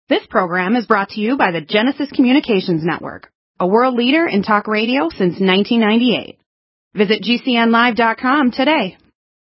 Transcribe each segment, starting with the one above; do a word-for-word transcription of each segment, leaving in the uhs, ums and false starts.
This program is brought to you by the Genesis Communications Network, a world leader in talk radio since nineteen ninety-eight. Visit G C N live dot com today.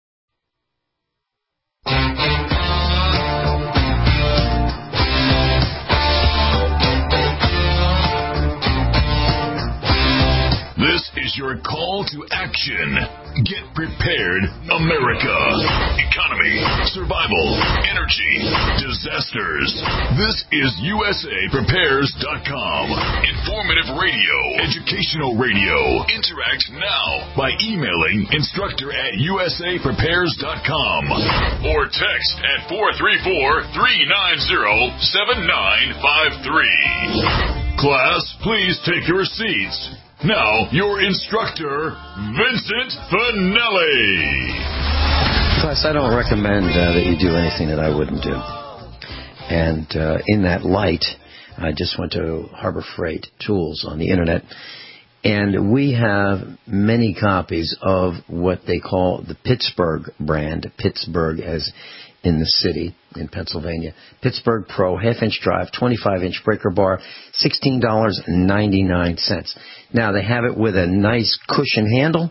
This is your call to action. Get prepared, America. Economy, survival, energy, disasters. This is U S A Prepares dot com. Informative radio, educational radio. Interact now by emailing instructor at U S A Prepares dot com or text at four three four, three nine zero, seven nine five three. Class, please take your seats. Now, your instructor, Vincent Finelli. Class, I don't recommend uh, that you do anything that I wouldn't do. And uh, in that light, I just went to Harbor Freight Tools on the Internet, and we have many copies of what they call the Pittsburgh brand, Pittsburgh as in the city in Pennsylvania. Pittsburgh Pro half-inch drive, twenty-five inch breaker bar, sixteen dollars and ninety-nine cents. Now, they have it with a nice cushion handle.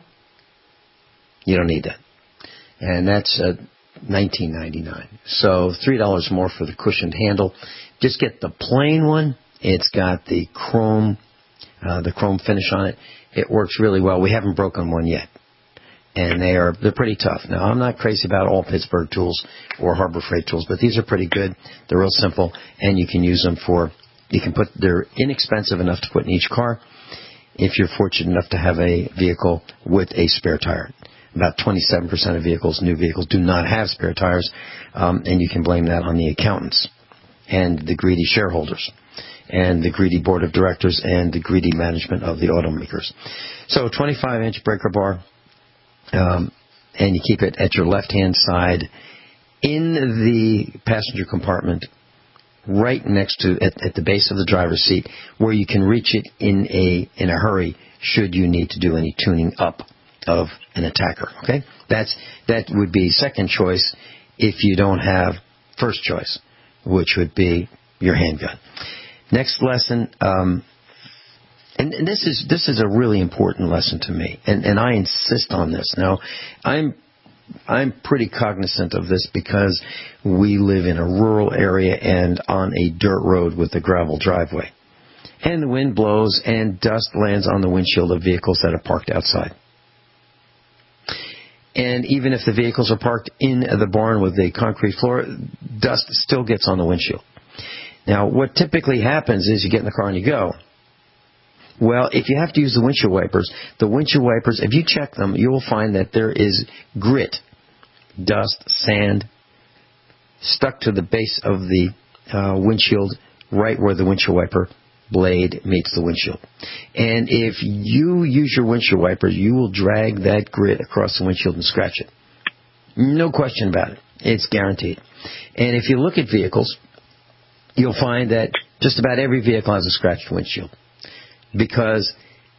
You don't need that. And that's uh, nineteen ninety-nine. So three dollars more for the cushioned handle. Just get the plain one. It's got the chrome, uh, the chrome finish on it. It works really well. We haven't broken one yet. And they are, they're pretty tough. Now, I'm not crazy about all Pittsburgh tools or Harbor Freight tools, but these are pretty good. They're real simple, and you can use them for, you can put, they're inexpensive enough to put in each car if you're fortunate enough to have a vehicle with a spare tire. About twenty-seven percent of vehicles, new vehicles, do not have spare tires, um, and you can blame that on the accountants and the greedy shareholders and the greedy board of directors and the greedy management of the automakers. So twenty-five inch breaker bar. Um, and you keep it at your left-hand side in the passenger compartment, right next to at, at the base of the driver's seat, where you can reach it in a in a hurry should you need to do any tuning up of an attacker. Okay, that's that would be second choice if you don't have first choice, which would be your handgun. Next lesson. Um, And, and this is this is a really important lesson to me, and, and I insist on this. Now, I'm I'm pretty cognizant of this because we live in a rural area and on a dirt road with a gravel driveway. And the wind blows and dust lands on the windshield of vehicles that are parked outside. And even if the vehicles are parked in the barn with a concrete floor, dust still gets on the windshield. Now, what typically happens is you get in the car and you go. Well, if you have to use the windshield wipers, the windshield wipers, if you check them, you will find that there is grit, dust, sand, stuck to the base of the uh, windshield, right where the windshield wiper blade meets the windshield. And if you use your windshield wipers, you will drag that grit across the windshield and scratch it. No question about it. It's guaranteed. And if you look at vehicles, you'll find that just about every vehicle has a scratched windshield, because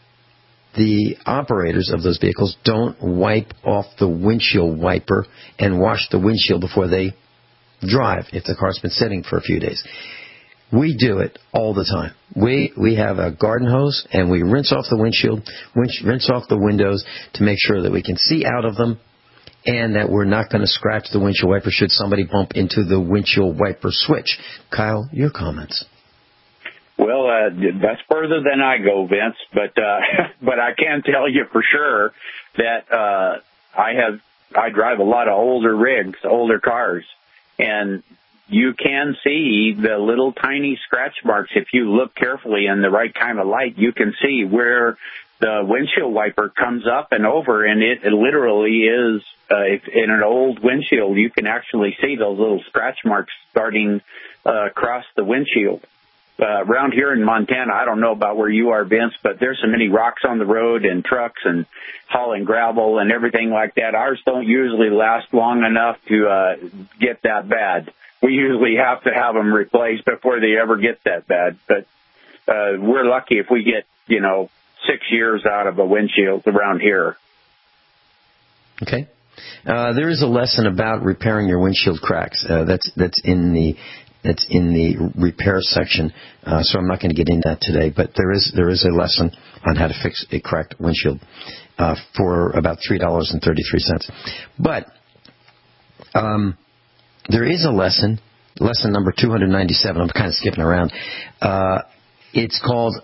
the operators of those vehicles don't wipe off the windshield wiper and wash the windshield before they drive if the car's been sitting for a few days. We do it all the time. We we have a garden hose, and we rinse off the windshield, rinse off the windows to make sure that we can see out of them and that we're not going to scratch the windshield wiper should somebody bump into the windshield wiper switch. Kyle, your comments. Well, uh, that's further than I go, Vince, but uh, but I can tell you for sure that uh, I have I drive a lot of older rigs, older cars, and you can see the little tiny scratch marks. If you look carefully in the right kind of light, you can see where the windshield wiper comes up and over, and it, it literally is uh, if in an old windshield. You can actually see those little scratch marks starting uh, across the windshield. Uh, around here in Montana, I don't know about where you are, Vince, but there's so many rocks on the road and trucks and hauling gravel and everything like that. Ours don't usually last long enough to uh, get that bad. We usually have to have them replaced before they ever get that bad. But uh, we're lucky if we get, you know, six years out of a windshield around here. Okay. Uh, there is a lesson about repairing your windshield cracks. Uh, that's that's in the that's in the repair section. Uh, so I'm not going to get into that today. But there is there is a lesson on how to fix a cracked windshield uh, for about three dollars and thirty three cents. But um, there is a lesson, lesson number two hundred ninety seven. I'm kind of skipping around. Uh, it's called.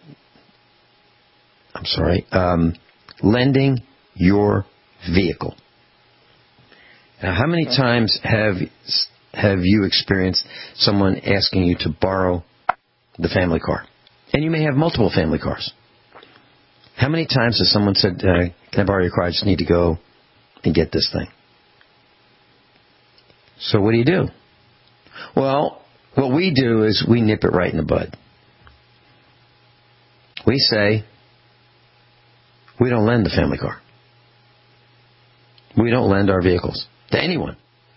I'm sorry. Um, lending your vehicle. Now, how many times have have you experienced someone asking you to borrow the family car? And you may have multiple family cars. How many times has someone said, uh, can I borrow your car? I just need to go and get this thing. So what do you do? Well, what we do is we nip it right in the bud. We say, we don't lend the family car. We don't lend our vehicles to anyone.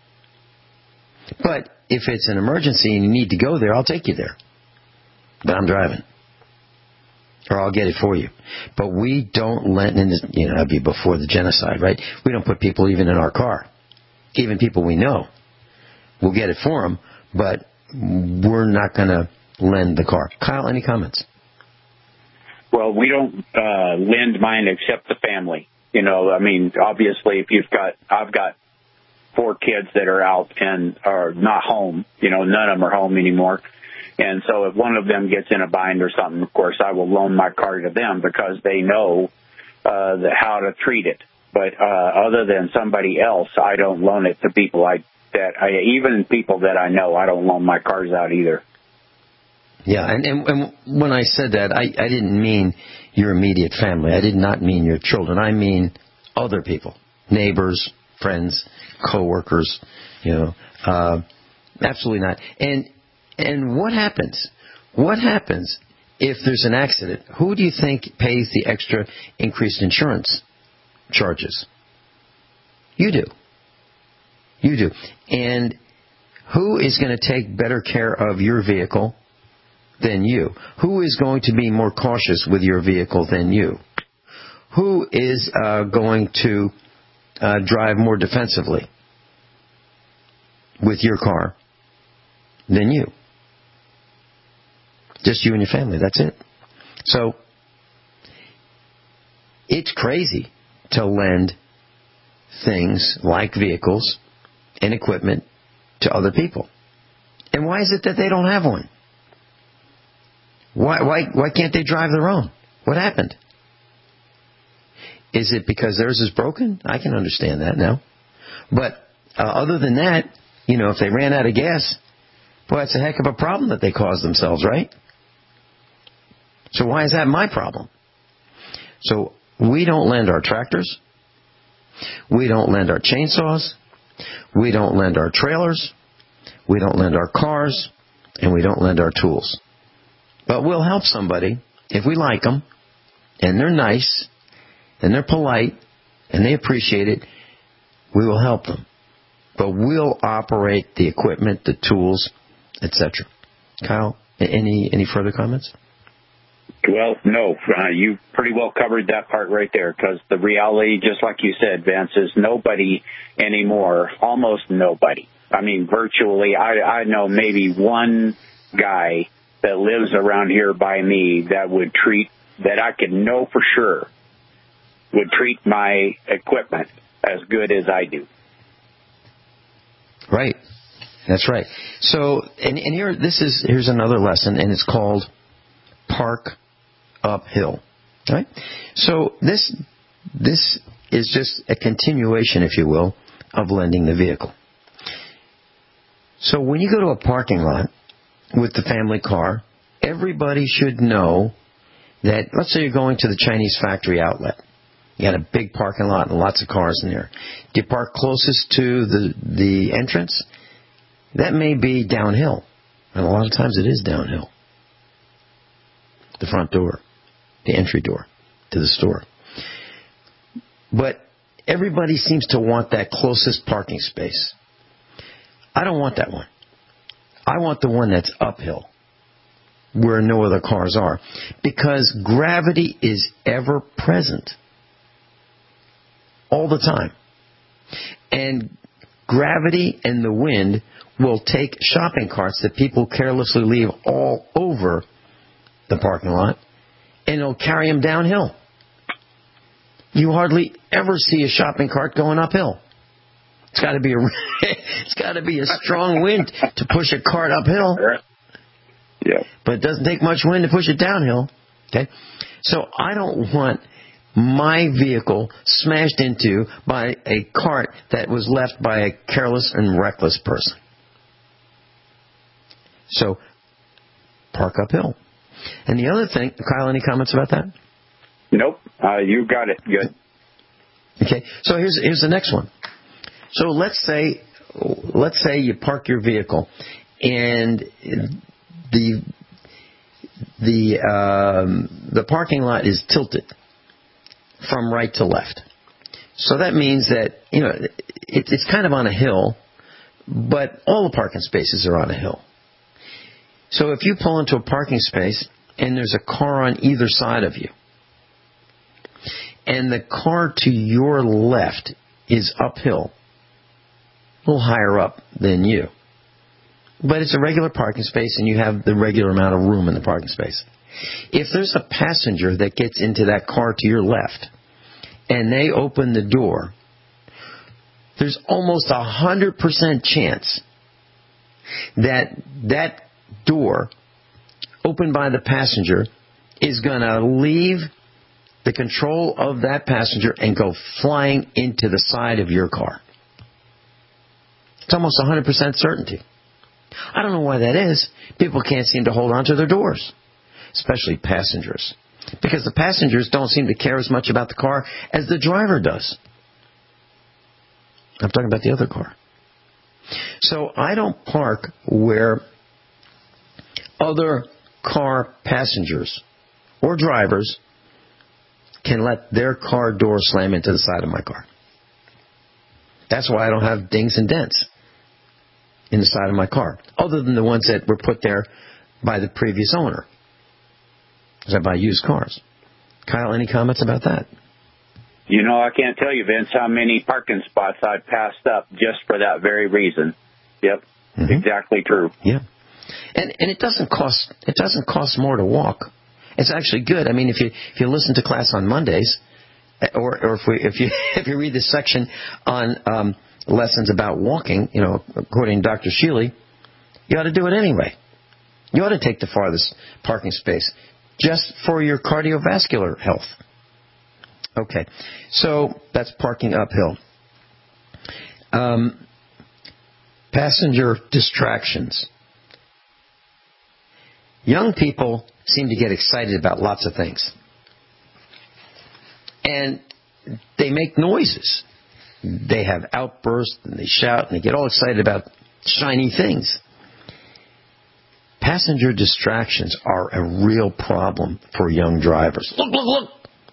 But if it's an emergency and you need to go there, I'll take you there. But I'm driving. Or I'll get it for you. But we don't lend, and you know, that'd be before the genocide, right? We don't put people even in our car. Even people we know. We'll get it for them, but we're not going to lend the car. Kyle, any comments? Well, we don't uh, lend mine except the family. You know, I mean, obviously, if you've got, I've got four kids that are out and are not home. You know, none of them are home anymore. And so if one of them gets in a bind or something, of course, I will loan my car to them because they know uh, the, how to treat it. But uh, other than somebody else, I don't loan it to people I that I, even people that I know. I don't loan my cars out either. Yeah, and, and, and when I said that, I, I didn't mean your immediate family. I did not mean your children. I mean other people, neighbors, friends, coworkers. You know, uh, absolutely not. And and what happens? What happens if there's an accident? Who do you think pays the extra increased insurance charges? You do. You do. And who is going to take better care of your vehicle than you? Who is going to be more cautious with your vehicle than you? Who is uh, going to uh, drive more defensively with your car than you? Just you and your family. That's it. So it's crazy to lend things like vehicles and equipment to other people. And why is it that they don't have one? Why, why, why can't they drive their own? What happened? Is it because theirs is broken? I can understand that now. But uh, other than that, you know, if they ran out of gas, boy, that's a heck of a problem that they caused themselves, right? So why is that my problem? So we don't lend our tractors. We don't lend our chainsaws. We don't lend our trailers. We don't lend our cars. And we don't lend our tools. But we'll help somebody if we like them, and they're nice, and they're polite, and they appreciate it. We will help them. But we'll operate the equipment, the tools, et cetera. Kyle, any any further comments? Well, no. Uh, you pretty well covered that part right there, because the reality, just like you said, Vince, is nobody anymore, almost nobody. I mean, virtually, I, I know maybe one guy that lives around here by me that would treat, that I could know for sure, would treat my equipment as good as I do. Right. That's right. So, and, and here, this is, here's another lesson, and it's called Park Uphill. Right? So this, this is just a continuation, if you will, of lending the vehicle. So when you go to a parking lot with the family car, everybody should know that, let's say you're going to the Chinese factory outlet. You got a big parking lot and lots of cars in there. Do you park closest to the, the entrance? That may be downhill. And a lot of times it is downhill. The front door, the entry door to the store. But everybody seems to want that closest parking space. I don't want that one. I want the one that's uphill, where no other cars are, because gravity is ever present all the time. And gravity and the wind will take shopping carts that people carelessly leave all over the parking lot, and it'll carry them downhill. You hardly ever see a shopping cart going uphill. It's got to be a it's got to be a strong wind to push a cart uphill. Yeah. But it doesn't take much wind to push it downhill. Okay? So I don't want my vehicle smashed into by a cart that was left by a careless and reckless person. So park uphill. And the other thing, Kyle, any comments about that? Nope. Uh, you got it. Good. Okay. So here's here's the next one. So let's say let's say you park your vehicle and the the um, the parking lot is tilted from right to left. So that means that, you know, it, it's kind of on a hill, but all the parking spaces are on a hill. So if you pull into a parking space and there's a car on either side of you, and the car to your left is uphill, a little higher up than you, but it's a regular parking space and you have the regular amount of room in the parking space. If there's a passenger that gets into that car to your left and they open the door, there's almost a hundred percent chance that that door opened by the passenger is going to leave the control of that passenger and go flying into the side of your car. It's almost one hundred percent certainty. I don't know why that is. People can't seem to hold on to their doors, especially passengers, because the passengers don't seem to care as much about the car as the driver does. I'm talking about the other car. So I don't park where other car passengers or drivers can let their car door slam into the side of my car. That's why I don't have dings and dents in the side of my car, other than the ones that were put there by the previous owner, because I buy used cars. Kyle, any comments about that? You know, I can't tell you, Vince, how many parking spots I've passed up just for that very reason. Yep, mm-hmm. Exactly true. Yeah, and and it doesn't cost it doesn't cost more to walk. It's actually good. I mean, if you if you listen to class on Mondays, or or if we if you if you read this section on um, lessons about walking, you know, according to Doctor Shealy, you ought to do it anyway. You ought to take the farthest parking space just for your cardiovascular health. Okay, so that's parking uphill. Um, passenger distractions. Young people seem to get excited about lots of things. And they make noises. They have outbursts and they shout and they get all excited about shiny things. Passenger distractions are a real problem for young drivers. Look, look, look!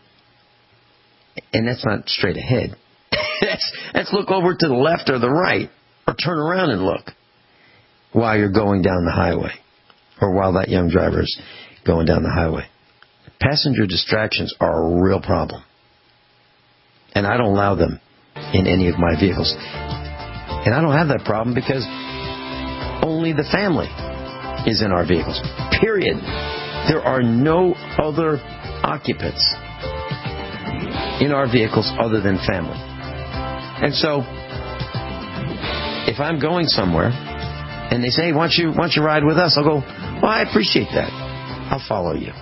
And that's not straight ahead. that's, that's look over to the left or the right, or turn around and look while you're going down the highway, or while that young driver is going down the highway. Passenger distractions are a real problem. And I don't allow them in any of my vehicles. And I don't have that problem because only the family is in our vehicles. Period. There are no other occupants in our vehicles other than family. And so, if I'm going somewhere and they say, hey, why don't you, why don't you ride with us? I'll go, well, I appreciate that. I'll follow you.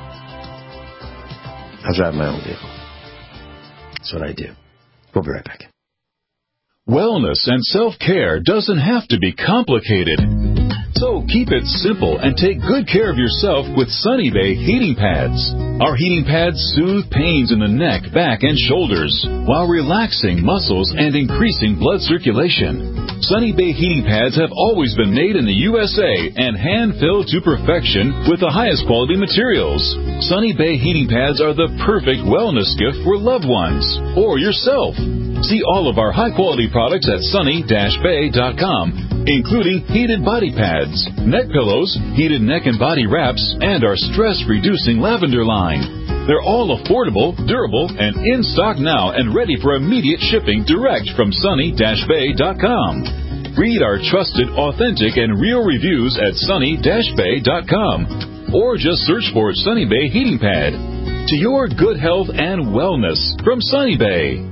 I'll drive my own vehicle. That's what I do. We'll be right back. Wellness and self-care doesn't have to be complicated. So keep it simple and take good care of yourself with Sunny Bay heating pads. Our heating pads soothe pains in the neck, back, and shoulders while relaxing muscles and increasing blood circulation. Sunny Bay heating pads have always been made in the U S A and hand-filled to perfection with the highest quality materials. Sunny Bay heating pads are the perfect wellness gift for loved ones or yourself. See all of our high-quality products at sunny dash bay dot com, including heated body pads, neck pillows, heated neck and body wraps, and our stress-reducing lavender line. They're all affordable, durable, and in stock now and ready for immediate shipping direct from sunny dash bay dot com. Read our trusted, authentic, and real reviews at sunny dash bay dot com or just search for Sunny Bay Heating Pad. To your good health and wellness from Sunny Bay.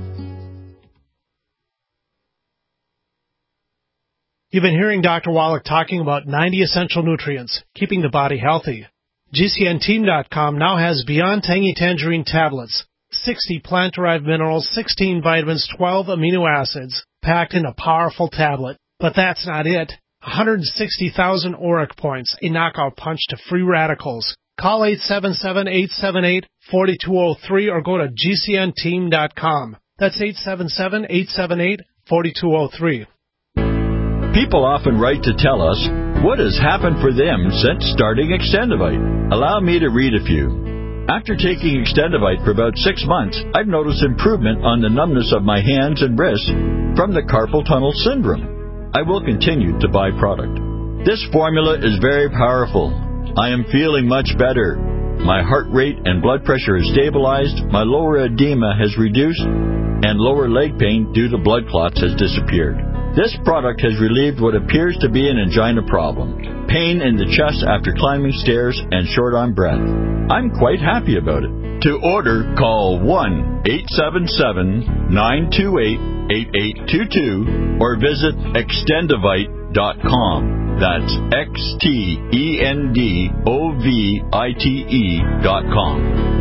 You've been hearing Doctor Wallach talking about ninety essential nutrients, keeping the body healthy. G C N team dot com now has Beyond Tangy Tangerine tablets, sixty plant-derived minerals, sixteen vitamins, twelve amino acids, packed in a powerful tablet. But that's not it. one hundred sixty thousand auric points, a knockout punch to free radicals. Call eight seven seven, eight seven eight, four two zero three or go to G C N team dot com. That's eight seven seven, eight seven eight, four two zero three. People often write to tell us what has happened for them since starting Extendivite. Allow me to read a few. After taking Extendivite for about six months, I've noticed improvement on the numbness of my hands and wrists from the carpal tunnel syndrome. I will continue to buy product. This formula is very powerful. I am feeling much better. My heart rate and blood pressure is stabilized, my lower edema has reduced, and lower leg pain due to blood clots has disappeared. This product has relieved what appears to be an angina problem, pain in the chest after climbing stairs, and short on breath. I'm quite happy about it. To order, call one eight seven seven, nine two eight, eight eight two two or visit extendivite dot com. That's X T E N D O V I T E dot com.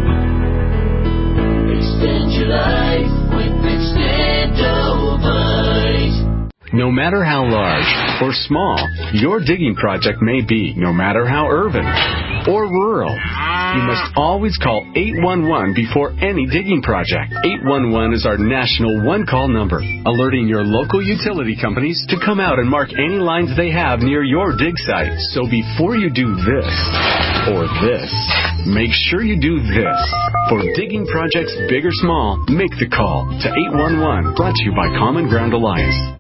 Extend your life with Extendivite. No matter how large or small your digging project may be, no matter how urban or rural, you must always call eight one one before any digging project. eight one one is our national one-call number, alerting your local utility companies to come out and mark any lines they have near your dig site. So before you do this or this, make sure you do this. For digging projects big or small, make the call to eight one one, brought to you by Common Ground Alliance.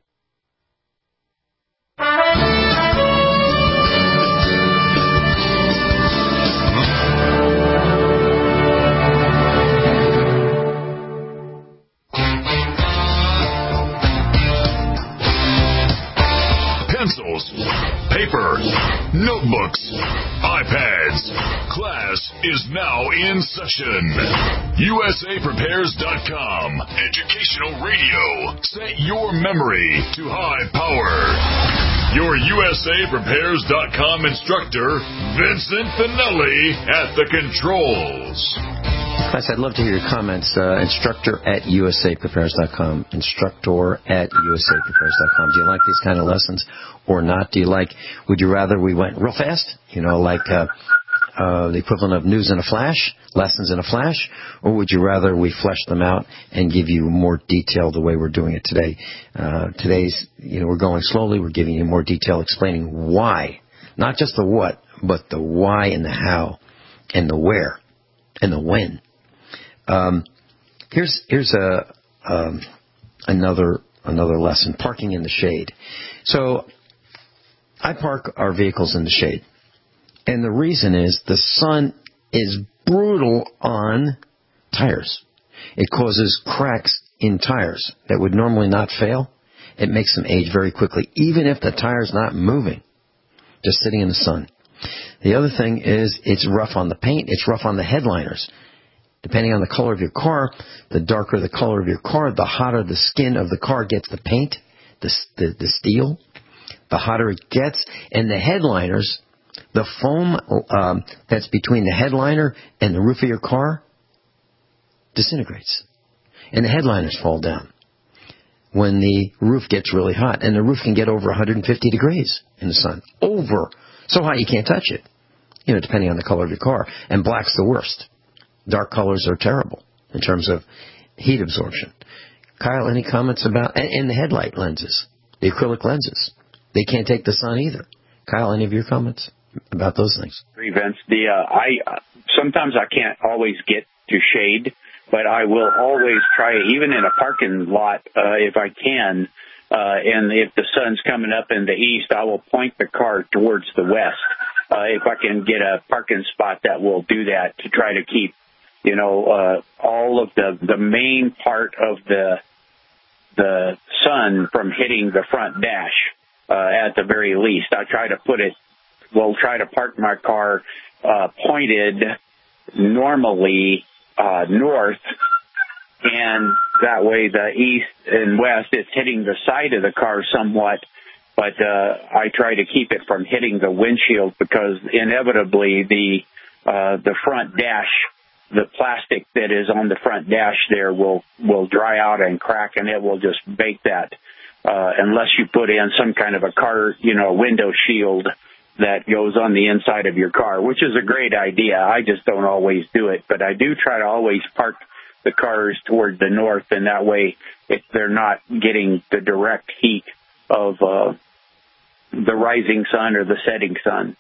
Pencils, paper, notebooks, iPads. Class is now in session. U S A Prepares dot com. Educational radio. Set your memory to high power. Your U S A Prepares dot com instructor, Vincent Finelli, at the controls. Class, I'd love to hear your comments. Uh, instructor at U S A Prepares dot com. Instructor at U S A Prepares dot com. Do you like these kind of lessons or not? Do you like, would you rather we went real fast, you know, like uh, uh, the equivalent of news in a flash, lessons in a flash, or would you rather we flesh them out and give you more detail the way we're doing it today? Uh, today's, you know, we're going slowly. We're giving you more detail, explaining why, not just the what, but the why and the how and the where and the when. Um, here's here's a um, another another lesson: parking in the shade. So I park our vehicles in the shade, and the reason is the sun is brutal on tires. It causes cracks in tires that would normally not fail. It makes them age very quickly, even if the tire's not moving, just sitting in the sun. The other thing is it's rough on the paint. It's rough on the headliners. Depending on the color of your car, the darker the color of your car, the hotter the skin of the car gets the paint, the, the, the steel, the hotter it gets. And the headliners, the foam um, that's between the headliner and the roof of your car disintegrates. And the headliners fall down when the roof gets really hot. And the roof can get over one hundred fifty degrees in the sun. Over. So hot you can't touch it, you know, depending on the color of your car. And black's the worst. Dark colors are terrible in terms of heat absorption. Kyle, any comments about, and, and the headlight lenses, the acrylic lenses, they can't take the sun either. Kyle, any of your comments about those things? Vince, the uh, I uh, sometimes I can't always get to shade, but I will always try, even in a parking lot, uh, if I can. Uh, and if the sun's coming up in the east, I will point the car towards the west. Uh, if I can get a parking spot that will do that, to try to keep you know, uh, all of the, the main part of the the sun from hitting the front dash uh, at the very least. I try to put it, we'll try to park my car uh, pointed normally uh, north, and that way the east and west, it's hitting the side of the car somewhat, but uh, I try to keep it from hitting the windshield because inevitably the uh, the front dash, the plastic that is on the front dash there will, will dry out and crack, and it will just bake that uh, unless you put in some kind of a car, you know, window shield that goes on the inside of your car, which is a great idea. I just don't always do it, but I do try to always park the cars toward the north, and that way if they're not getting the direct heat of uh, the rising sun or the setting sun.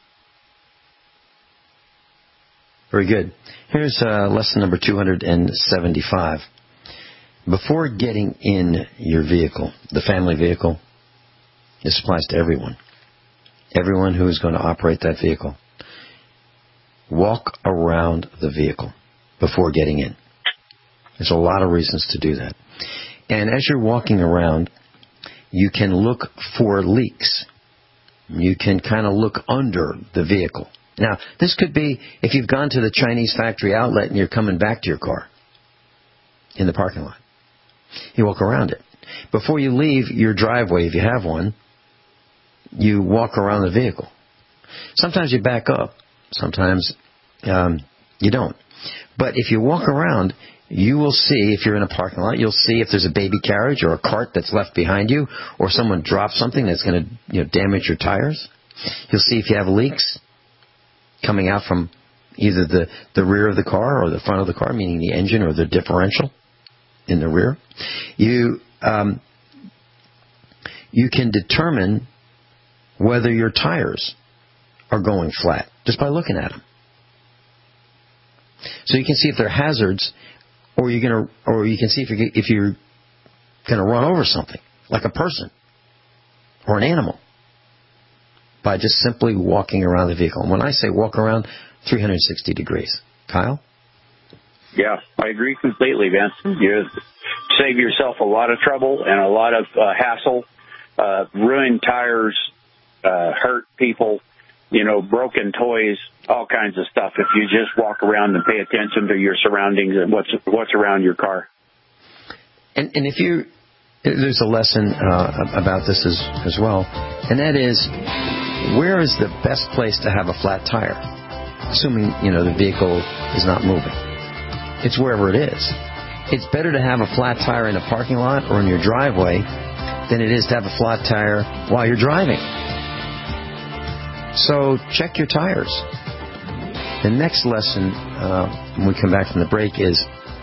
Very good. Here's uh, lesson number two hundred seventy-five. Before getting in your vehicle, the family vehicle, this applies to everyone, everyone who is going to operate that vehicle, walk around the vehicle before getting in. There's a lot of reasons to do that. And as you're walking around, you can look for leaks. You can kind of look under the vehicle. Now, this could be if you've gone to the Chinese factory outlet and you're coming back to your car in the parking lot. You walk around it. Before you leave your driveway, if you have one, you walk around the vehicle. Sometimes you back up. Sometimes um, you don't. But if you walk around, you will see, if you're in a parking lot, you'll see if there's a baby carriage or a cart that's left behind you, or someone dropped something that's going to, you know, damage your tires. You'll see if you have leaks coming out from either the, the rear of the car or the front of the car, meaning the engine or the differential in the rear. You um, you can determine whether your tires are going flat just by looking at them. So you can see if they're hazards, or you're gonna, or you can see if you're if you're going to run over something, like a person or an animal, by just simply walking around the vehicle. And when I say walk around, three hundred sixty degrees. Kyle? Yeah, I agree completely, Vince. You save yourself a lot of trouble and a lot of uh, hassle, uh, ruined tires, uh, hurt people, you know, broken toys, all kinds of stuff if you just walk around and pay attention to your surroundings and what's what's around your car. And, and if you, there's a lesson uh, about this as, as well, and that is, where is the best place to have a flat tire? Assuming, you know, the vehicle is not moving. It's wherever it is. It's better to have a flat tire in a parking lot or in your driveway than it is to have a flat tire while you're driving. So check your tires. The next lesson, uh, when we come back from the break, is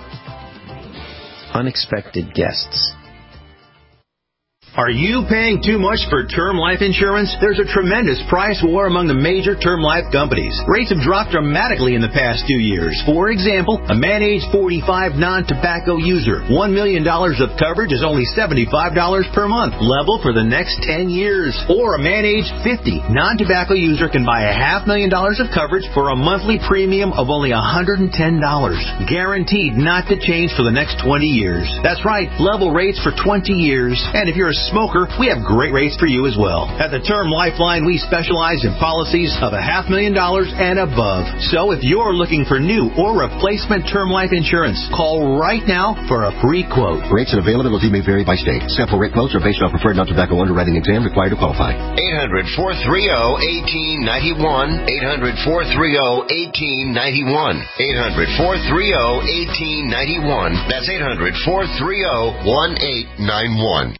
unexpected guests. Are you paying too much for term life insurance? There's a tremendous price war among the major term life companies. Rates have dropped dramatically in the past two years. For example, a man age forty-five non-tobacco user, one million dollars of coverage is only seventy-five dollars per month, level for the next ten years. Or a man age fifty non-tobacco user can buy a half million dollars of coverage for a monthly premium of only one hundred ten dollars. Guaranteed not to change for the next twenty years. That's right, level rates for twenty years. And if you're a smoker, we have great rates for you as well. At the Term Lifeline, we specialize in policies of a half million dollars and above. So if you're looking for new or replacement term life insurance, call right now for a free quote. Rates and availability may vary by state. Sample rate quotes are based on preferred non-tobacco underwriting exam required to qualify. eight hundred, four three zero, one eight nine one. eight hundred, four three zero, one eight nine one. eight hundred, four three zero, one eight nine one. That's eight hundred, four three zero, one eight nine one.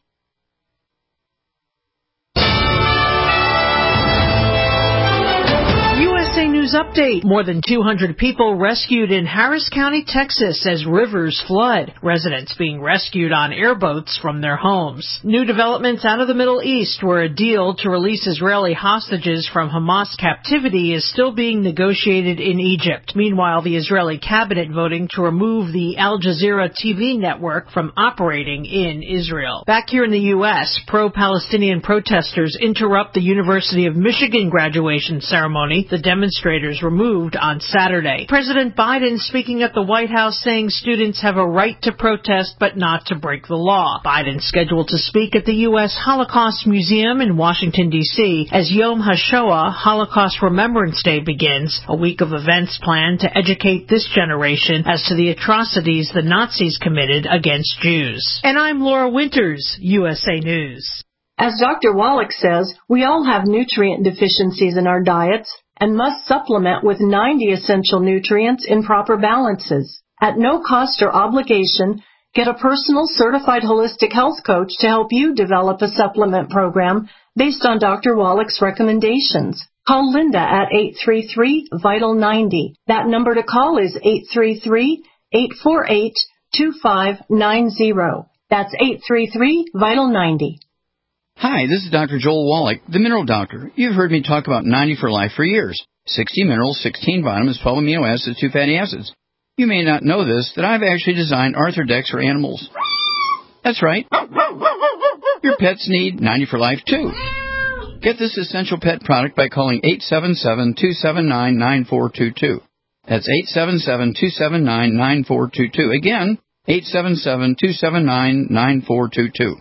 News update. More than two hundred people rescued in Harris County, Texas as rivers flood. Residents being rescued on airboats from their homes. New developments out of the Middle East, where a deal to release Israeli hostages from Hamas captivity is still being negotiated in Egypt. Meanwhile, the Israeli cabinet voting to remove the Al Jazeera T V network from operating in Israel. Back here in the U S, pro-Palestinian protesters interrupt the University of Michigan graduation ceremony. The demonstrators demonstrators removed on Saturday. President Biden speaking at the White House saying students have a right to protest but not to break the law. Biden scheduled to speak at the U S Holocaust Museum in Washington, D C as Yom HaShoah, Holocaust Remembrance Day, begins, a week of events planned to educate this generation as to the atrocities the Nazis committed against Jews. And I'm Laura Winters, U S A News. As Doctor Wallach says, we all have nutrient deficiencies in our diets and must supplement with ninety essential nutrients in proper balances. At no cost or obligation, get a personal certified holistic health coach to help you develop a supplement program based on Doctor Wallach's recommendations. Call Linda at eight three three, vital ninety. That number to call is eight three three, eight four eight, two five nine zero. That's eight three three, vital ninety. Hi, this is Doctor Joel Wallach, the Mineral Doctor. You've heard me talk about ninety for Life for years. sixty minerals, sixteen vitamins, twelve amino acids, two fatty acids. You may not know this, that I've actually designed Arthrodex for animals. That's right. Your pets need ninety for Life, too. Get this essential pet product by calling eight seven seven, two seven nine, nine four two two. That's eight seven seven, two seven nine, nine four two two. Again, eight seven seven, two seven nine, nine four two two.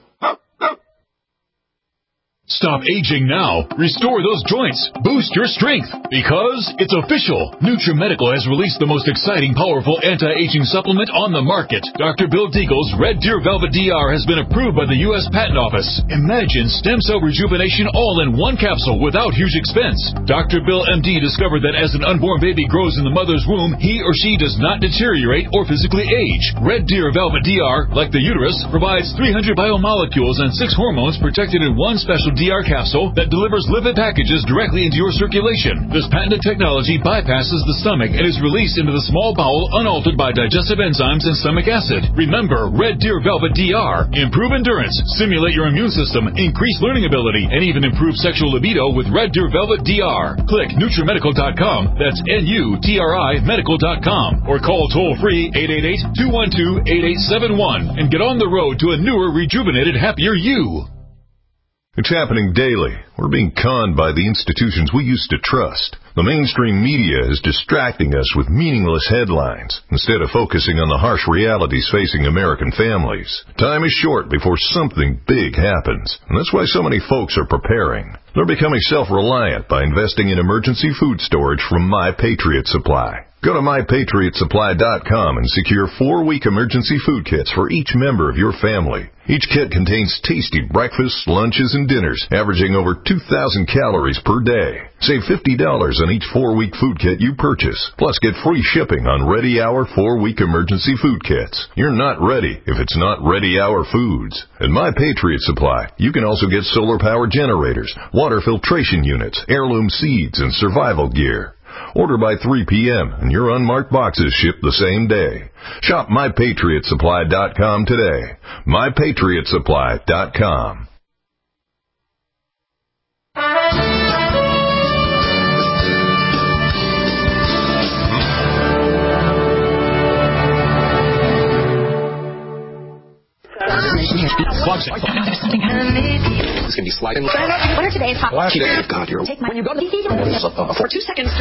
Stop aging now. Restore those joints. Boost your strength. Because it's official. NutriMedical has released the most exciting, powerful anti-aging supplement on the market. Doctor Bill Deagle's Red Deer Velvet D R has been approved by the U S Patent Office. Imagine stem cell rejuvenation all in one capsule without huge expense. Doctor Bill M D discovered that as an unborn baby grows in the mother's womb, he or she does not deteriorate or physically age. Red Deer Velvet D R, like the uterus, provides three hundred biomolecules and six hormones protected in one special D R capsule that delivers lipid packages directly into your circulation. This patented technology bypasses the stomach and is released into the small bowel unaltered by digestive enzymes and stomach acid. Remember, Red Deer Velvet D R. Improve endurance, stimulate your immune system, increase learning ability, and even improve sexual libido with Red Deer Velvet D R. Click NutriMedical dot com. That's N U T R I medical dot com. Or call toll-free eight eight eight, two one two, eight eight seven one and get on the road to a newer, rejuvenated, happier you. It's happening daily. We're being conned by the institutions we used to trust. The mainstream media is distracting us with meaningless headlines instead of focusing on the harsh realities facing American families. Time is short before something big happens, and that's why so many folks are preparing. They're becoming self-reliant by investing in emergency food storage from My Patriot Supply. Go to my patriot supply dot com and secure four-week emergency food kits for each member of your family. Each kit contains tasty breakfasts, lunches, and dinners, averaging over two thousand calories per day. Save fifty dollars on each four-week food kit you purchase. Plus, get free shipping on Ready Hour four-week emergency food kits. You're not ready if it's not Ready Hour Foods. At My Patriot Supply, you can also get solar-powered generators, water filtration units, heirloom seeds, and survival gear. Order by three p.m. and your unmarked boxes ship the same day. Shop my patriot supply dot com today. my patriot supply dot com. It's going to be sliding. What are today's hot? God, you're Take my, when you go to the for two seconds.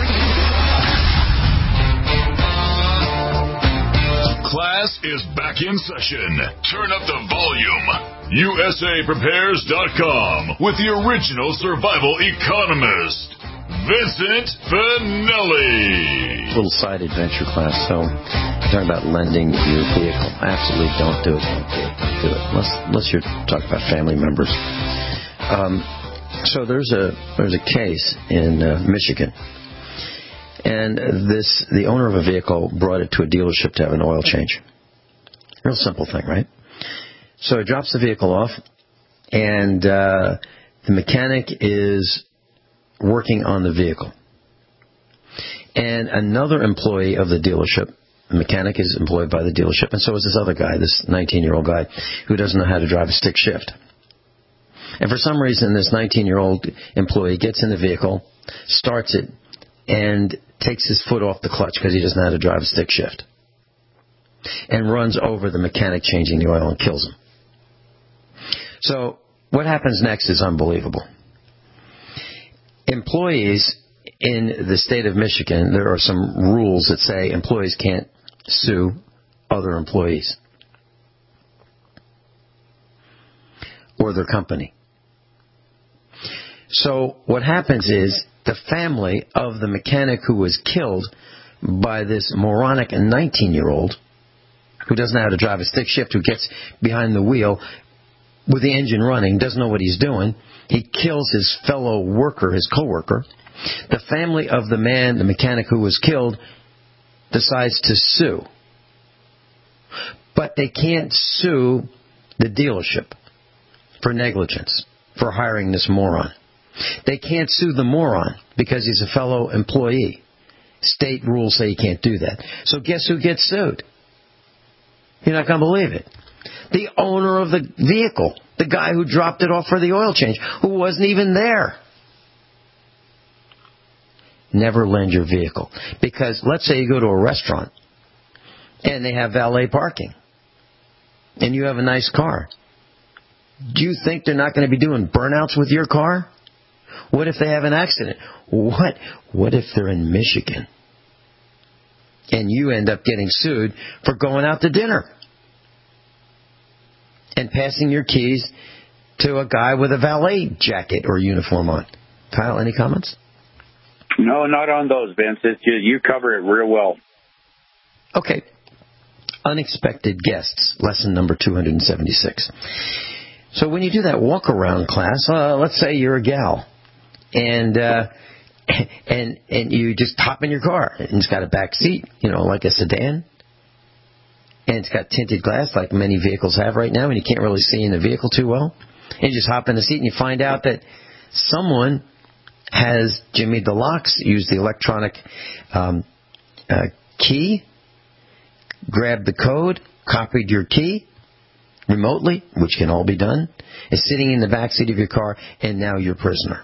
Class is back in session. Turn up the volume. U S A prepares dot com with the original survival economist, Vincent Finelli. Little side adventure class. So, talking about lending your vehicle. Absolutely don't do it. Don't do it. Don't do it. Unless, unless you're talking about family members. Um, so there's a there's a case in uh, Michigan, and this the owner of a vehicle brought it to a dealership to have an oil change. Real simple thing, right? So he drops the vehicle off, and uh, the mechanic is working on the vehicle, and another employee of the dealership. The mechanic is employed by the dealership, and so is this other guy, this nineteen-year-old guy, who doesn't know how to drive a stick shift. And for some reason, this nineteen-year-old employee gets in the vehicle, starts it, and takes his foot off the clutch because he doesn't know how to drive a stick shift, and runs over the mechanic changing the oil and kills him. So what happens next is unbelievable. Employees in the state of Michigan, there are some rules that say employees can't sue other employees or their company. So what happens is the family of the mechanic who was killed by this moronic nineteen-year-old who doesn't know how to drive a stick shift, who gets behind the wheel with the engine running, doesn't know what he's doing. He kills his fellow worker, his coworker. The family of the man, the mechanic who was killed, decides to sue. But they can't sue the dealership for negligence, for hiring this moron. They can't sue the moron because he's a fellow employee. State rules say you can't do that. So guess who gets sued? You're not going to believe it. The owner of the vehicle, the guy who dropped it off for the oil change, who wasn't even there. Never lend your vehicle. Because let's say you go to a restaurant and they have valet parking and you have a nice car. Do you think they're not going to be doing burnouts with your car? What if they have an accident? What? What if they're in Michigan and you end up getting sued for going out to dinner and passing your keys to a guy with a valet jacket or uniform on? Kyle, any comments? No, not on those, Vince. It's just, you cover it real well. Okay. Unexpected guests, lesson number two hundred seventy-six. So when you do that walk-around class, uh, let's say you're a gal, and uh, and and you just hop in your car, and it's got a back seat, you know, like a sedan, and it's got tinted glass like many vehicles have right now, and you can't really see in the vehicle too well. And you just hop in the seat, and you find out that someone has jimmied the locks, used the electronic um, uh, key, grabbed the code, copied your key remotely, which can all be done, is sitting in the backseat of your car, and now you're prisoner.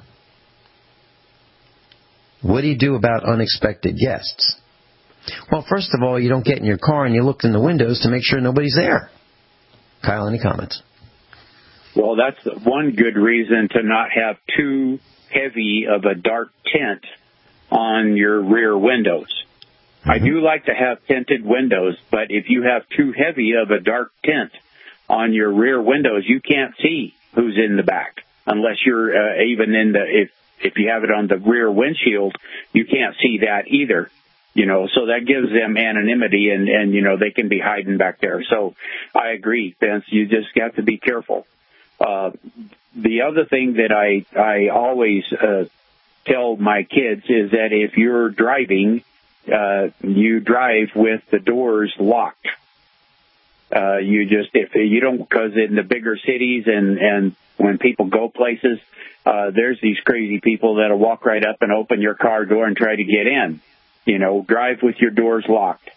What do you do about unexpected guests? Well, first of all, you don't get in your car and you look in the windows to make sure nobody's there. Kyle, any comments? Well, that's one good reason to not have too heavy of a dark tint on your rear windows. Mm-hmm. I do like to have tinted windows, but if you have too heavy of a dark tint on your rear windows, you can't see who's in the back unless you're uh, even in the, if, if you have it on the rear windshield, you can't see that either. You know, so that gives them anonymity and, and, you know, they can be hiding back there. So I agree, Vince, you just got to be careful. Uh, the other thing that I, I always, uh, tell my kids is that if you're driving, uh, you drive with the doors locked. Uh, you just, if you don't, because in the bigger cities and, and when people go places, uh, there's these crazy people that'll walk right up and open your car door and try to get in. You know, drive with your doors locked.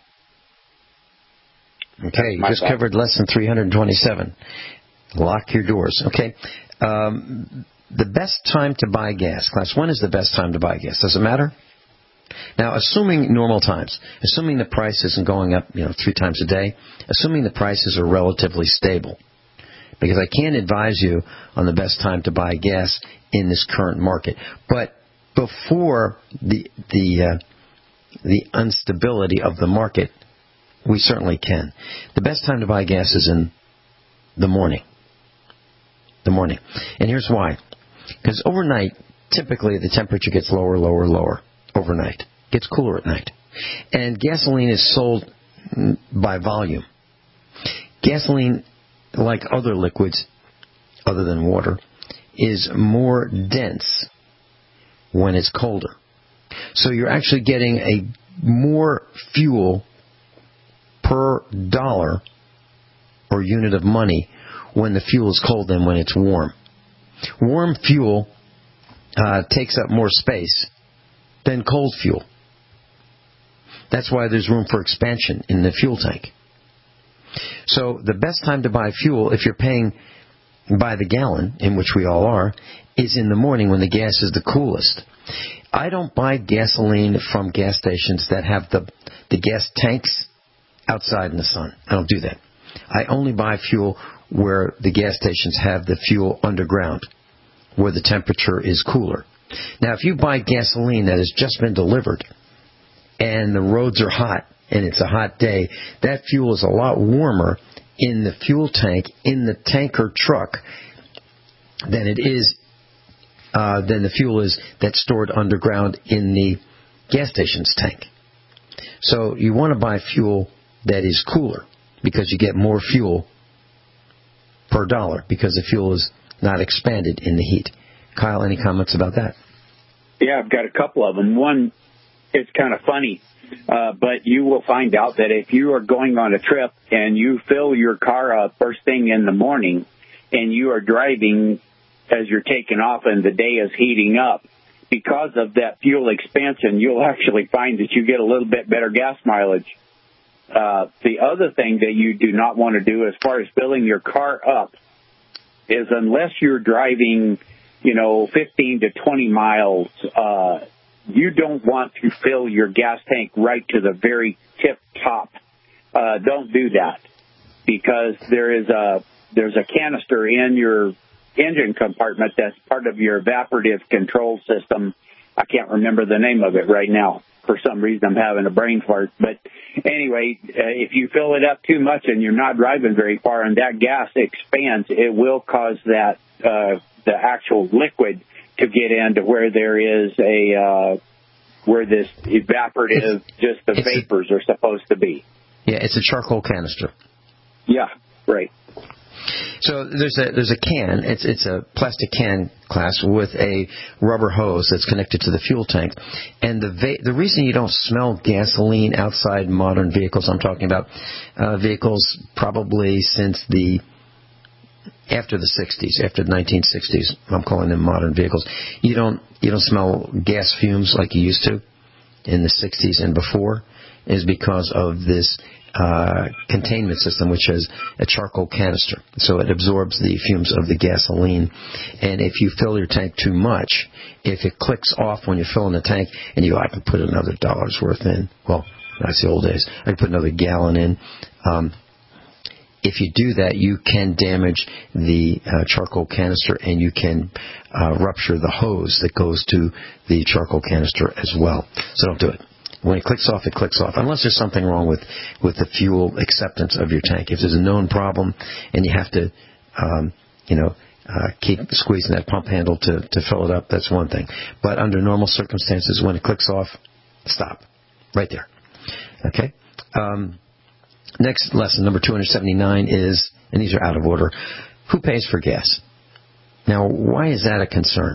Okay, you just covered lesson three hundred twenty-seven. Lock your doors. Okay. Um, the best time to buy gas. Class one is the best time to buy gas. Does it matter? Now, assuming normal times, assuming the price isn't going up, you know, three times a day, assuming the prices are relatively stable, because I can't advise you on the best time to buy gas in this current market. But before the the uh, the instability of the market, we certainly can. The best time to buy gas is in the morning. The morning. And here's why. Because overnight, typically the temperature gets lower, lower, lower. Overnight. It gets cooler at night. And gasoline is sold by volume. Gasoline, like other liquids, other than water, is more dense when it's colder. So you're actually getting a more fuel per dollar or unit of money when the fuel is cold than when it's warm. Warm fuel uh, takes up more space than cold fuel. That's why there's room for expansion in the fuel tank. So the best time to buy fuel, if you're paying by the gallon, in which we all are, is in the morning when the gas is the coolest. I don't buy gasoline from gas stations that have the the gas tanks outside in the sun. I don't do that. I only buy fuel where the gas stations have the fuel underground, where the temperature is cooler. Now, if you buy gasoline that has just been delivered and the roads are hot and it's a hot day, that fuel is a lot warmer in the fuel tank in the tanker truck than it is uh, than the fuel is that's stored underground in the gas station's tank. So you want to buy fuel that is cooler because you get more fuel per dollar because the fuel is not expanded in the heat. Kyle, any comments about that? Yeah, I've got a couple of them. One, it's kind of funny, uh, but you will find out that if you are going on a trip and you fill your car up first thing in the morning and you are driving as you're taking off and the day is heating up, because of that fuel expansion, you'll actually find that you get a little bit better gas mileage. Uh, the other thing that you do not want to do as far as filling your car up is unless you're driving, you know, fifteen to twenty miles, uh, you don't want to fill your gas tank right to the very tip top. Uh, don't do that because there is a, there's a canister in your engine compartment that's part of your evaporative control system. I can't remember the name of it right now. For some reason, I'm having a brain fart. But anyway, uh, if you fill it up too much and you're not driving very far and that gas expands, it will cause that uh, the actual liquid to get into where there is a uh, where this evaporative, it's, just the vapors a, are supposed to be. Yeah, it's a charcoal canister. Yeah, right. So there's a there's a can. It's it's a plastic can class with a rubber hose that's connected to the fuel tank. And the va- the reason you don't smell gasoline outside modern vehicles, I'm talking about uh, vehicles probably since the after the sixties, after the nineteen sixties. I'm calling them modern vehicles. You don't you don't smell gas fumes like you used to in the sixties and before, is because of this Uh, containment system, which has a charcoal canister. So it absorbs the fumes of the gasoline. And if you fill your tank too much, if it clicks off when you're filling the tank, and you, I can put another dollar's worth in. Well, that's the old days. I can put another gallon in. Um, if you do that, you can damage the uh, charcoal canister, and you can uh, rupture the hose that goes to the charcoal canister as well. So don't do it. When it clicks off, it clicks off, unless there's something wrong with, with the fuel acceptance of your tank. If there's a known problem and you have to, um, you know, uh, keep squeezing that pump handle to, to fill it up, that's one thing. But under normal circumstances, when it clicks off, stop. Right there. Okay? Um, next lesson, number two seventy-nine, is, and these are out of order, who pays for gas? Now, why is that a concern?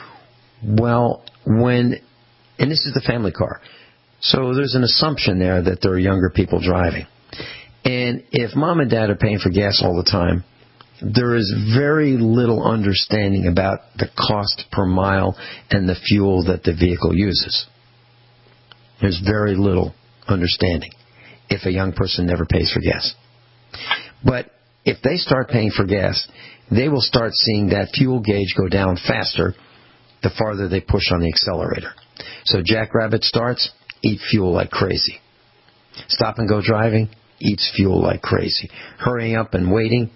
Well, when, and this is the family car, so there's an assumption there that there are younger people driving. And if mom and dad are paying for gas all the time, there is very little understanding about the cost per mile and the fuel that the vehicle uses. There's very little understanding if a young person never pays for gas. But if they start paying for gas, they will start seeing that fuel gauge go down faster the farther they push on the accelerator. So Jackrabbit starts, eat fuel like crazy. Stop and go driving, eats fuel like crazy. Hurrying up and waiting,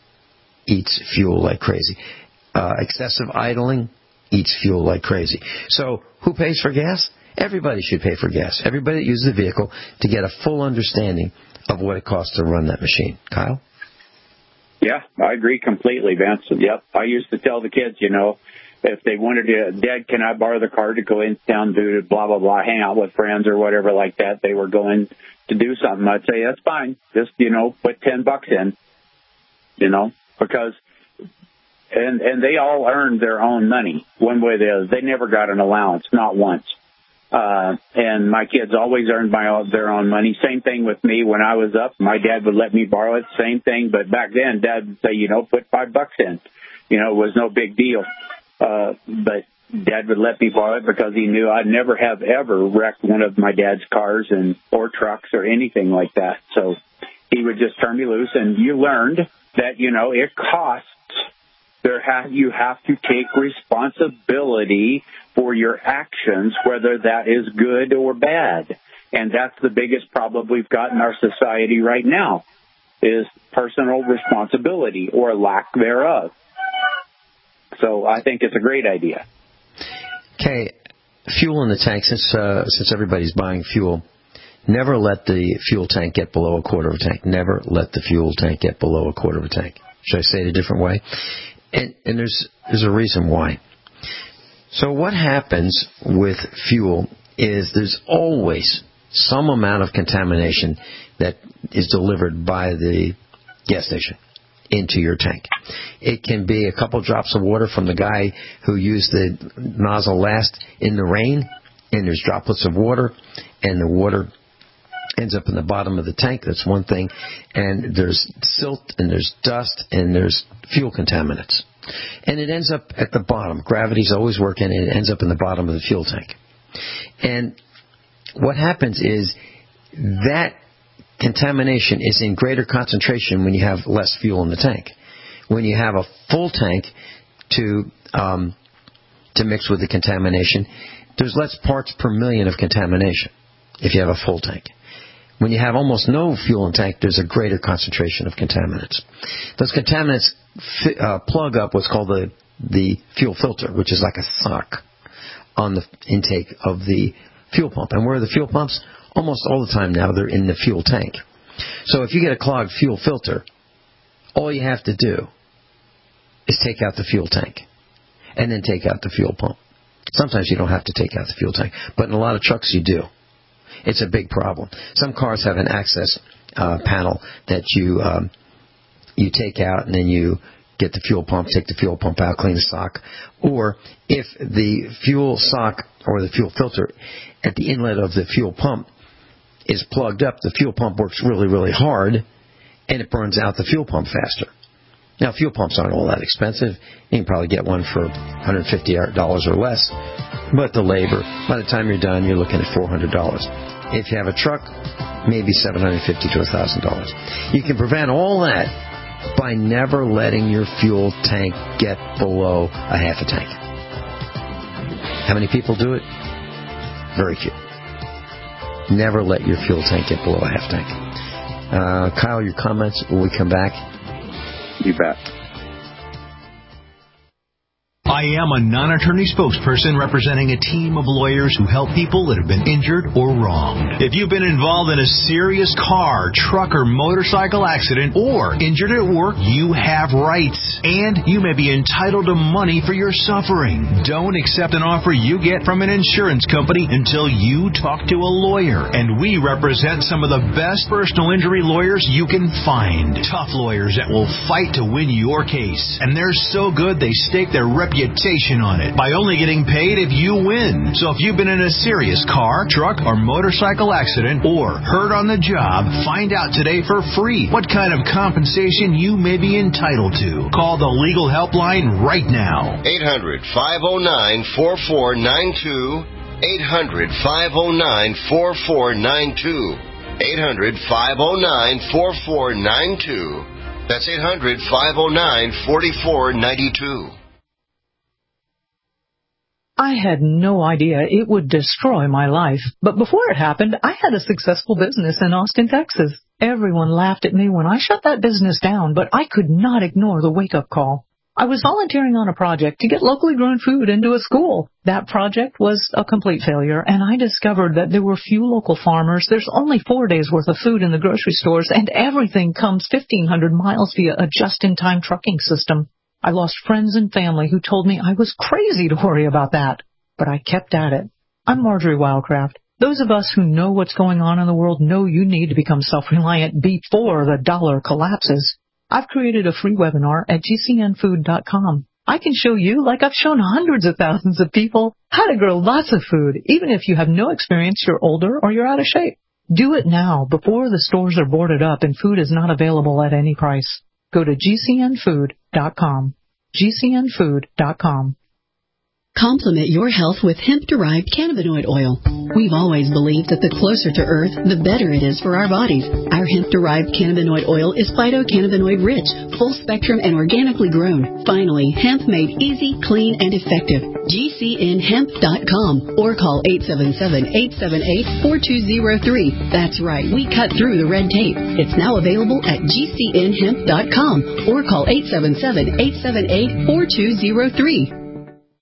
eats fuel like crazy. Uh, excessive idling, eats fuel like crazy. So who pays for gas? Everybody should pay for gas. Everybody that uses the vehicle to get a full understanding of what it costs to run that machine. Kyle? Yeah, I agree completely, Vince. Yep, I used to tell the kids, you know, if they wanted to, Dad, can I borrow the car to go in town, do blah, blah, blah, hang out with friends or whatever like that. They were going to do something. I'd say, that's fine. Just, you know, put ten bucks in, you know, because, and, and they all earned their own money one way or the other. They never got an allowance, not once. Uh, and my kids always earned my, their own money. Same thing with me when I was up. My dad would let me borrow it. Same thing. But back then, Dad would say, you know, put five bucks in. You know, it was no big deal. Uh, but Dad would let me borrow it because he knew I'd never have ever wrecked one of my dad's cars and or trucks or anything like that. So he would just turn me loose, and you learned that, you know, it costs. There ha- you have to take responsibility for your actions, whether that is good or bad. And that's the biggest problem we've got in our society right now, is personal responsibility or lack thereof. So I think it's a great idea. Okay, fuel in the tank. Since uh, since everybody's buying fuel, never let the fuel tank get below a quarter of a tank. Never let the fuel tank get below a quarter of a tank. Should I say it a different way? And, and there's there's a reason why. So what happens with fuel is there's always some amount of contamination that is delivered by the gas station into your tank. It can be a couple drops of water from the guy who used the nozzle last in the rain, and there's droplets of water, and the water ends up in the bottom of the tank. That's one thing. And there's silt, and there's dust, and there's fuel contaminants. And it ends up at the bottom. Gravity's always working, and it ends up in the bottom of the fuel tank. And what happens is that contamination is in greater concentration when you have less fuel in the tank. When you have a full tank to um, to mix with the contamination, there's less parts per million of contamination if you have a full tank. When you have almost no fuel in the tank, there's a greater concentration of contaminants. Those contaminants fi- uh, plug up what's called the, the fuel filter, which is like a sock on the intake of the fuel pump. And where are the fuel pumps? Almost all the time now, they're in the fuel tank. So if you get a clogged fuel filter, all you have to do is take out the fuel tank and then take out the fuel pump. Sometimes you don't have to take out the fuel tank, but in a lot of trucks you do. It's a big problem. Some cars have an access uh, panel that you um, you take out and then you get the fuel pump, take the fuel pump out, clean the sock. Or if the fuel sock or the fuel filter at the inlet of the fuel pump is plugged up, the fuel pump works really, really hard, and it burns out the fuel pump faster. Now, fuel pumps aren't all that expensive. You can probably get one for one hundred fifty dollars or less. But the labor, by the time you're done, you're looking at four hundred dollars. If you have a truck, maybe seven hundred fifty dollars to one thousand dollars. You can prevent all that by never letting your fuel tank get below a half a tank. How many people do it? Very few. Never let your fuel tank get below a half tank. Uh, Kyle, your comments when we come back? You bet. I am a non-attorney spokesperson representing a team of lawyers who help people that have been injured or wronged. If you've been involved in a serious car, truck, or motorcycle accident or injured at work, you have rights. And you may be entitled to money for your suffering. Don't accept an offer you get from an insurance company until you talk to a lawyer. And we represent some of the best personal injury lawyers you can find. Tough lawyers that will fight to win your case. And they're so good they stake their reputation on it by only getting paid if you win. So if you've been in a serious car, truck, or motorcycle accident or hurt on the job, find out today for free what kind of compensation you may be entitled to. Call the legal helpline right now. eight hundred, five oh nine, four four nine two. eight hundred, five oh nine, four four nine two. eight hundred, five oh nine, four four nine two. That's eight hundred, five oh nine, four four nine two. I had no idea it would destroy my life. But before it happened, I had a successful business in Austin, Texas. Everyone laughed at me when I shut that business down, but I could not ignore the wake-up call. I was volunteering on a project to get locally grown food into a school. That project was a complete failure, and I discovered that there were few local farmers. There's only four days' worth of food in the grocery stores, and everything comes fifteen hundred miles via a just-in-time trucking system. I lost friends and family who told me I was crazy to worry about that, but I kept at it. I'm Marjorie Wildcraft. Those of us who know what's going on in the world know you need to become self-reliant before the dollar collapses. I've created a free webinar at G C N food dot com. I can show you, like I've shown hundreds of thousands of people, how to grow lots of food, even if you have no experience, you're older, or you're out of shape. Do it now, before the stores are boarded up and food is not available at any price. Go to G C N food dot com. G C N food dot com. Complement your health with hemp-derived cannabinoid oil. We've always believed that the closer to Earth, the better it is for our bodies. Our hemp-derived cannabinoid oil is phytocannabinoid-rich, full-spectrum, and organically grown. Finally, hemp made easy, clean, and effective. G C N hemp dot com or call eight seven seven, eight seven eight, four two zero three. That's right, we cut through the red tape. It's now available at G C N hemp dot com or call eight seven seven, eight seven eight, four two zero three.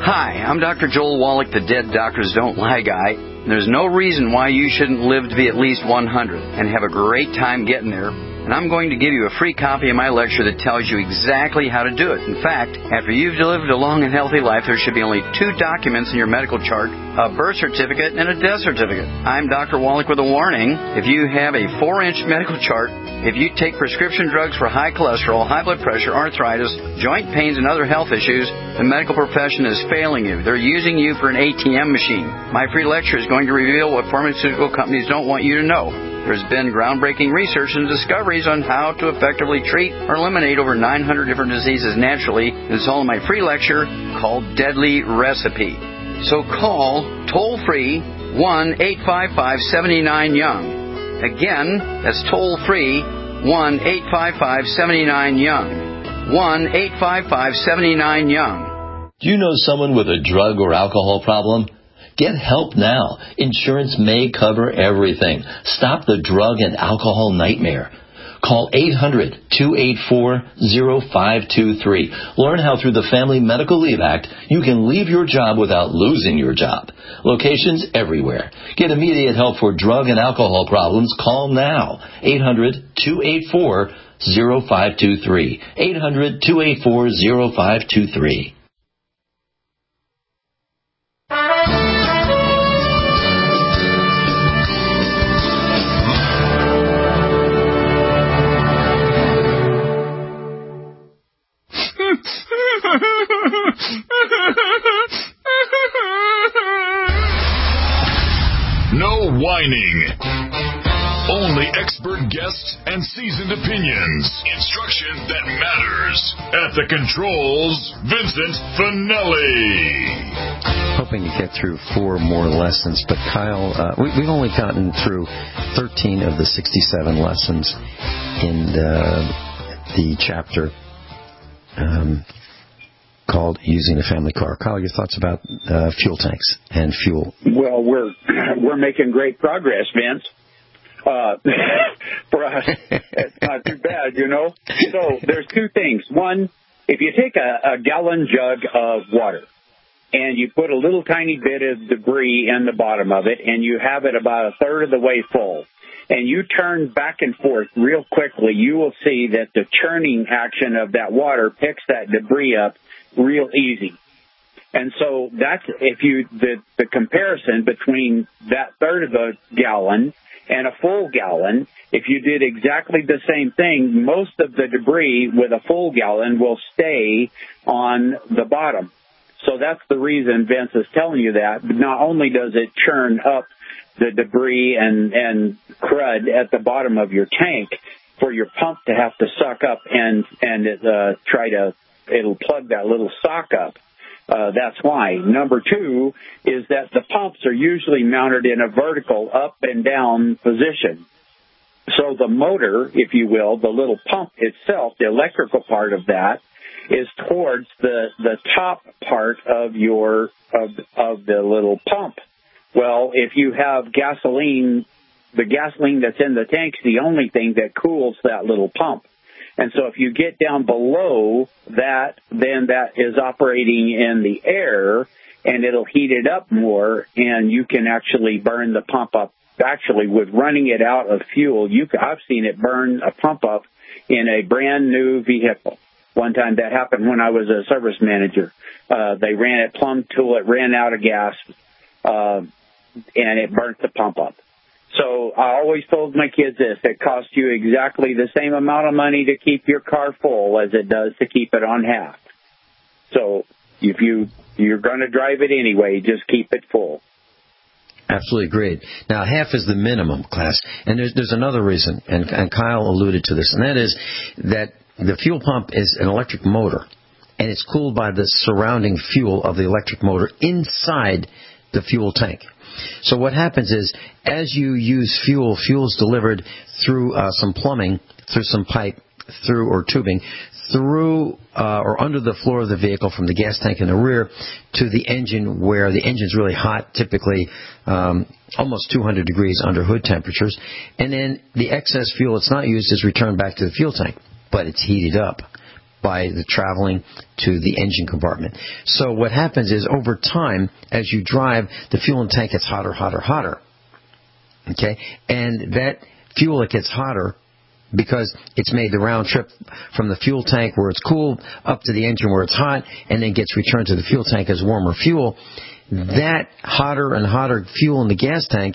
Hi, I'm Doctor Joel Wallach, the Dead Doctors Don't Lie guy. There's no reason why you shouldn't live to be at least one hundred and have a great time getting there. And I'm going to give you a free copy of my lecture that tells you exactly how to do it. In fact, after you've lived a long and healthy life, there should be only two documents in your medical chart, a birth certificate and a death certificate. I'm Doctor Wallach with a warning. If you have a four-inch medical chart, if you take prescription drugs for high cholesterol, high blood pressure, arthritis, joint pains, and other health issues, the medical profession is failing you. They're using you for an A T M machine. My free lecture is going to reveal what pharmaceutical companies don't want you to know. There's been groundbreaking research and discoveries on how to effectively treat or eliminate over nine hundred different diseases naturally. It's all in my free lecture called Deadly Recipe. So call toll-free one eight five five, seven nine, young. Again, that's toll-free one eight five five, seven nine, young. one eight five five, seven nine, young. Do you know someone with a drug or alcohol problem? Get help now. Insurance may cover everything. Stop the drug and alcohol nightmare. Call eight hundred, two eight four, zero five two three. Learn how through the Family Medical Leave Act you can leave your job without losing your job. Locations everywhere. Get immediate help for drug and alcohol problems. Call now. eight hundred, two eight four, zero five two three. eight hundred, two eight four, zero five two three. No whining. Only expert guests and seasoned opinions. Instruction that matters. At the controls, Vincent Finelli. Hoping to get through four more lessons, but Kyle, uh, we, we've only gotten through thirteen of the sixty-seven lessons in the, the chapter um, called Using the Family Car. Kyle, your thoughts about uh, fuel tanks and fuel? Well, we're we're making great progress, Vince. Uh, for us, it's not too bad, you know. So there's two things. One, if you take a, a gallon jug of water and you put a little tiny bit of debris in the bottom of it and you have it about a third of the way full, and you turn back and forth real quickly, you will see that the churning action of that water picks that debris up real easy. And so that's if you the the comparison between that third of a gallon and a full gallon. If you did exactly the same thing, most of the debris with a full gallon will stay on the bottom. So that's the reason Vince is telling you that. Not only does it churn up the debris and and crud at the bottom of your tank for your pump to have to suck up and and uh, try to it'll plug that little sock up. Uh, that's why. Number two is that the pumps are usually mounted in a vertical up and down position. So the motor, if you will, the little pump itself, the electrical part of that, is towards the, the top part of your of of the little pump. Well, if you have gasoline, the gasoline that's in the tank's the only thing that cools that little pump. And so if you get down below that, then that is operating in the air, and it'll heat it up more, and you can actually burn the pump up. Actually, with running it out of fuel, you I've seen it burn a pump up in a brand new vehicle. One time that happened when I was a service manager. Uh, they ran it plumb till it ran out of gas, uh, and it burnt the pump up. So I always told my kids this: it costs you exactly the same amount of money to keep your car full as it does to keep it on half. So if you, you're going to drive it anyway, just keep it full. Absolutely agreed. Now, half is the minimum, class. And there's, there's another reason, and, and Kyle alluded to this, and that is that the fuel pump is an electric motor, and it's cooled by the surrounding fuel of the electric motor inside the fuel tank. So what happens is, as you use fuel, fuel is delivered through uh, some plumbing, through some pipe, through or tubing, through uh, or under the floor of the vehicle from the gas tank in the rear to the engine, where the engine's really hot, typically um, almost two hundred degrees under hood temperatures. And then the excess fuel that's not used is returned back to the fuel tank, but it's heated up by the traveling to the engine compartment. So what happens is over time, as you drive, the fuel in the tank gets hotter, hotter, hotter. Okay? And that fuel that gets hotter, because it's made the round trip from the fuel tank where it's cool up to the engine where it's hot, and then gets returned to the fuel tank as warmer fuel, that hotter and hotter fuel in the gas tank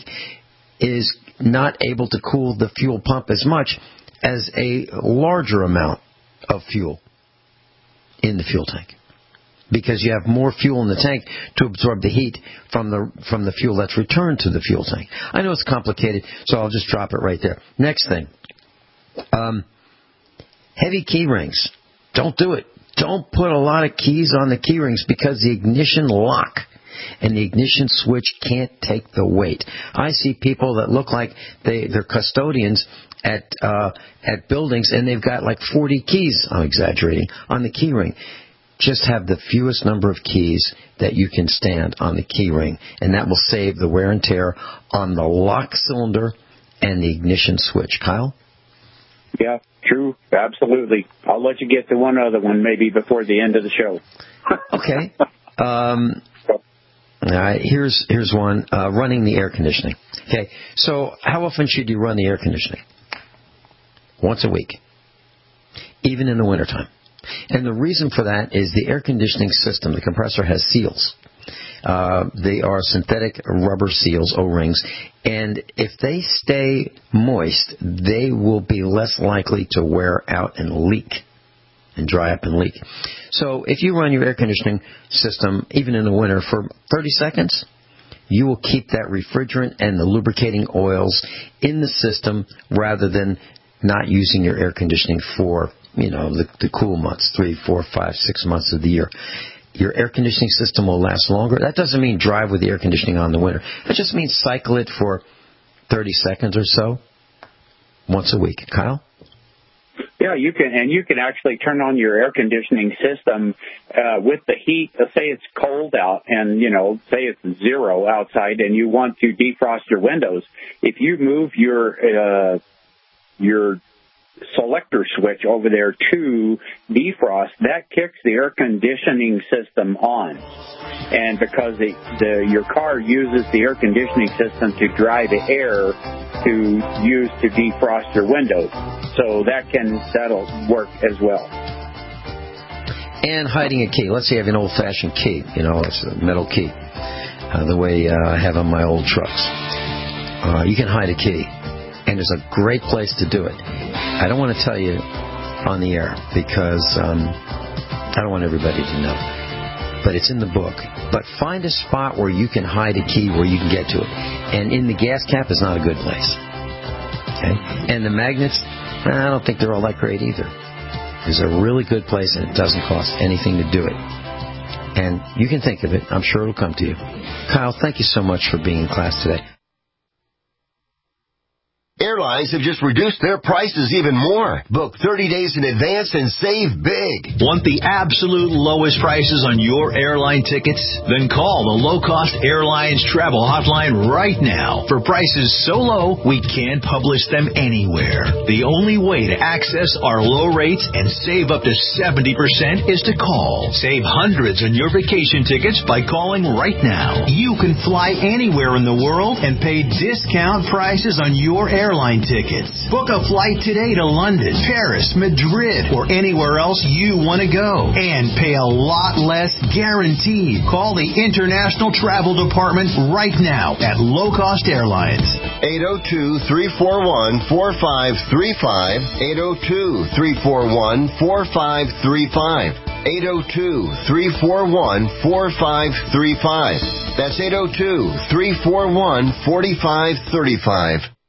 is not able to cool the fuel pump as much as a larger amount of fuel in the fuel tank, because you have more fuel in the tank to absorb the heat from the from the fuel that's returned to the fuel tank. I know it's complicated, so I'll just drop it right there. Next thing, um, heavy key rings. Don't do it. Don't put a lot of keys on the key rings, because the ignition lock and the ignition switch can't take the weight. I see people that look like they, they're custodians at uh, at buildings, and they've got like forty keys, I'm exaggerating, on the key ring. Just have the fewest number of keys that you can stand on the key ring, and that will save the wear and tear on the lock cylinder and the ignition switch. Kyle? Yeah, true. Absolutely. I'll let you get to one other one maybe before the end of the show. Okay. Um, all right, here's here's one, uh, running the air conditioning. Okay, so how often should you run the air conditioning? Once a week, even in the wintertime. And the reason for that is the air conditioning system, the compressor has seals. Uh, they are synthetic rubber seals, O-rings, and if they stay moist, they will be less likely to wear out and leak, and dry up and leak. So if you run your air conditioning system, even in the winter, for thirty seconds, you will keep that refrigerant and the lubricating oils in the system rather than not using your air conditioning for, you know, the, the cool months, three, four, five, six months of the year. Your air conditioning system will last longer. That doesn't mean drive with the air conditioning on in the winter. It just means cycle it for thirty seconds or so, once a week. Kyle? Yeah, you can, and you can actually turn on your air conditioning system uh, with the heat. Uh, say it's cold out, and you know, say it's zero outside, and you want to defrost your windows. If you move your uh, your selector switch over there to defrost, that kicks the air conditioning system on. And because the, the your car uses the air conditioning system to dry the air to use to defrost your windows, so that can that'll work as well. And hiding a key. Let's say you have an old-fashioned key, you know, it's a metal key, uh, the way uh, I have on my old trucks. Uh, you can hide a key, and there's a great place to do it. I don't want to tell you on the air because um, I don't want everybody to know. But it's in the book. But find a spot where you can hide a key where you can get to it. And in the gas cap is not a good place. Okay? And the magnets, I don't think they're all that great either. There's a really good place, and it doesn't cost anything to do it. And you can think of it. I'm sure it'll come to you. Kyle, thank you so much for being in class today. Airlines have just reduced their prices even more. Book thirty days in advance and save big. Want the absolute lowest prices on your airline tickets? Then call the Low Cost Airlines Travel Hotline right now. For prices so low, we can't publish them anywhere. The only way to access our low rates and save up to seventy percent is to call. Save hundreds on your vacation tickets by calling right now. You can fly anywhere in the world and pay discount prices on your airline Airline tickets. Book a flight today to London, Paris, Madrid, or anywhere else you want to go. And pay a lot less guaranteed. Call the International Travel Department right now at Low Cost Airlines. eight oh two, three four one, four five three five. eight oh two, three four one, four five three five. eight oh two, three four one, four five three five. That's eight oh two, three four one, four five three five.